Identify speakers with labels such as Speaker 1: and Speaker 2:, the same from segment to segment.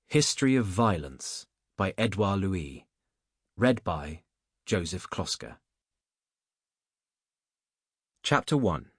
Speaker 1: History of Violence by Edouard Louis. Read by Joseph Kloska. Chapter 1.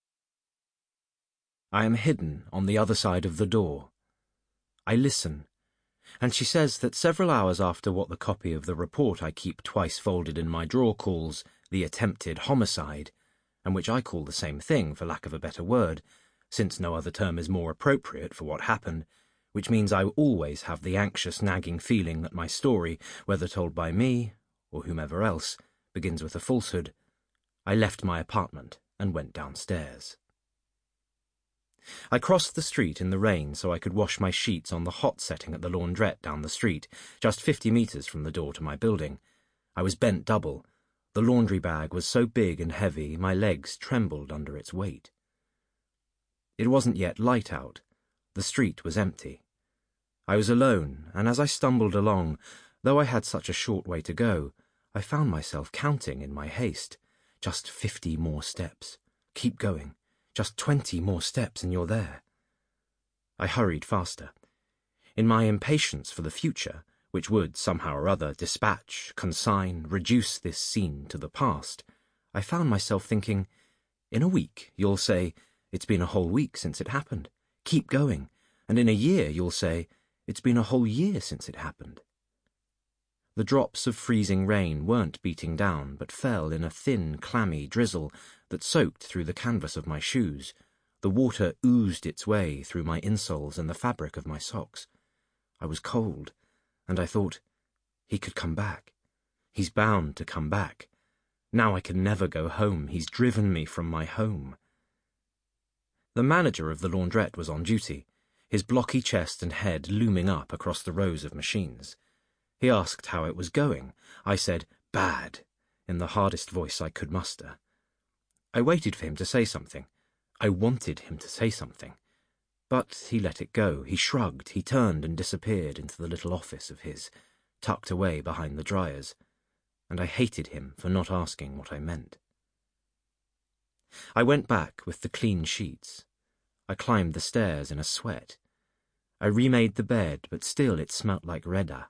Speaker 1: I am hidden on the other side of the door. I listen, and she says that several hours after what the copy of the report I keep twice folded in my drawer calls the attempted homicide, and which I call the same thing for lack of a better word, since no other term is more appropriate for what happened, which means I always have the anxious, nagging feeling that my story, whether told by me or whomever else, begins with a falsehood. I left my apartment and went downstairs. I crossed the street in the rain so I could wash my sheets on the hot setting at the laundrette down the street, just 50 meters from the door to my building. I was bent double. The laundry bag was so big and heavy my legs trembled under its weight. It wasn't yet light out. The street was empty. I was alone, and as I stumbled along, though I had such a short way to go, I found myself counting in my haste. Just 50 more steps. Keep going. Just 20 more steps and you're there. I hurried faster. In my impatience for the future, which would, somehow or other, dispatch, consign, reduce this scene to the past, I found myself thinking, in a week you'll say, it's been a whole week since it happened. Keep going. And in a year you'll say, it's been a whole year since it happened. The drops of freezing rain weren't beating down, but fell in a thin, clammy drizzle that soaked through the canvas of my shoes. The water oozed its way through my insoles and the fabric of my socks. I was cold, and I thought, he could come back. He's bound to come back. Now I can never go home. He's driven me from my home. The manager of the laundrette was on duty, his blocky chest and head looming up across the rows of machines. He asked how it was going. I said, bad, in the hardest voice I could muster. I waited for him to say something. I wanted him to say something. But he let it go. He shrugged. He turned and disappeared into the little office of his, tucked away behind the dryers. And I hated him for not asking what I meant. I went back with the clean sheets. I climbed the stairs in a sweat. I remade the bed, but still it smelt like Reda.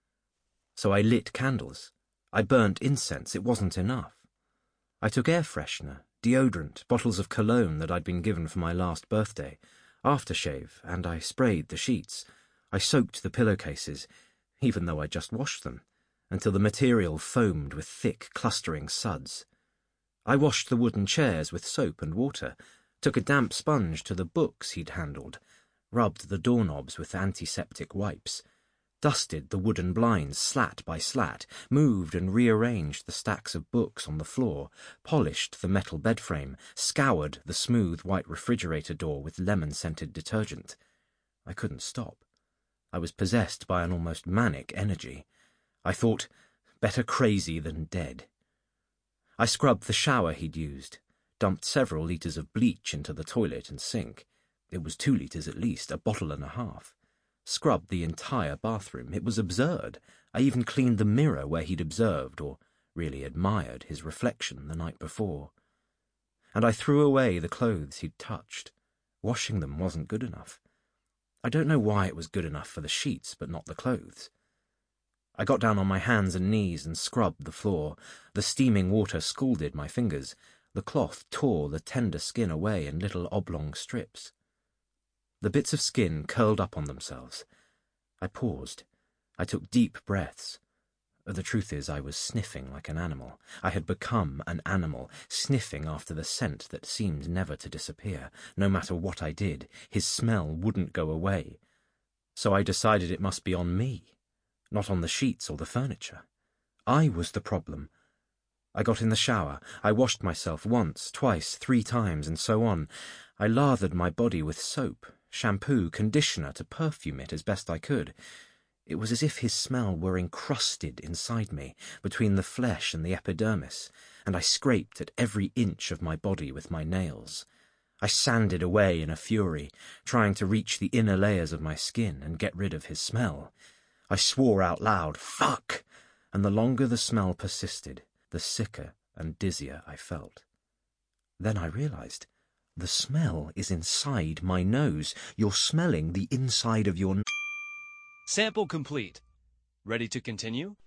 Speaker 1: So I lit candles. I burnt incense. It wasn't enough. I took air freshener, deodorant, bottles of cologne that I'd been given for my last birthday, aftershave, and I sprayed the sheets. I soaked the pillowcases, even though I'd just washed them, until the material foamed with thick, clustering suds. I washed the wooden chairs with soap and water, took a damp sponge to the books he'd handled, rubbed the doorknobs with antiseptic wipes, dusted the wooden blinds slat by slat, moved and rearranged the stacks of books on the floor, polished the metal bed frame, scoured the smooth white refrigerator door with lemon-scented detergent. I couldn't stop. I was possessed by an almost manic energy. I thought, better crazy than dead. I scrubbed the shower he'd used, dumped several litres of bleach into the toilet and sink. It was 2 litres at least, a bottle and a half. Scrubbed the entire bathroom. It was absurd. I even cleaned the mirror where he'd observed, or really admired, his reflection the night before. And I threw away the clothes he'd touched. Washing them wasn't good enough. I don't know why it was good enough for the sheets, but not the clothes. I got down on my hands and knees and scrubbed the floor. The steaming water scalded my fingers. The cloth tore the tender skin away in little oblong strips. The bits of skin curled up on themselves. I paused. I took deep breaths. The truth is, I was sniffing like an animal. I had become an animal, sniffing after the scent that seemed never to disappear. No matter what I did, his smell wouldn't go away. So I decided it must be on me, not on the sheets or the furniture. I was the problem. I got in the shower. I washed myself once, twice, 3 times, and so on. I lathered my body with soap, shampoo, conditioner to perfume it as best I could. It was as if his smell were encrusted inside me, between the flesh and the epidermis, and I scraped at every inch of my body with my nails. I sanded away in a fury, trying to reach the inner layers of my skin and get rid of his smell. I swore out loud, "Fuck!" and the longer the smell persisted, the sicker and dizzier I felt. Then I realized, the smell is inside my nose. You're smelling the inside of your
Speaker 2: Sample complete. Ready to continue?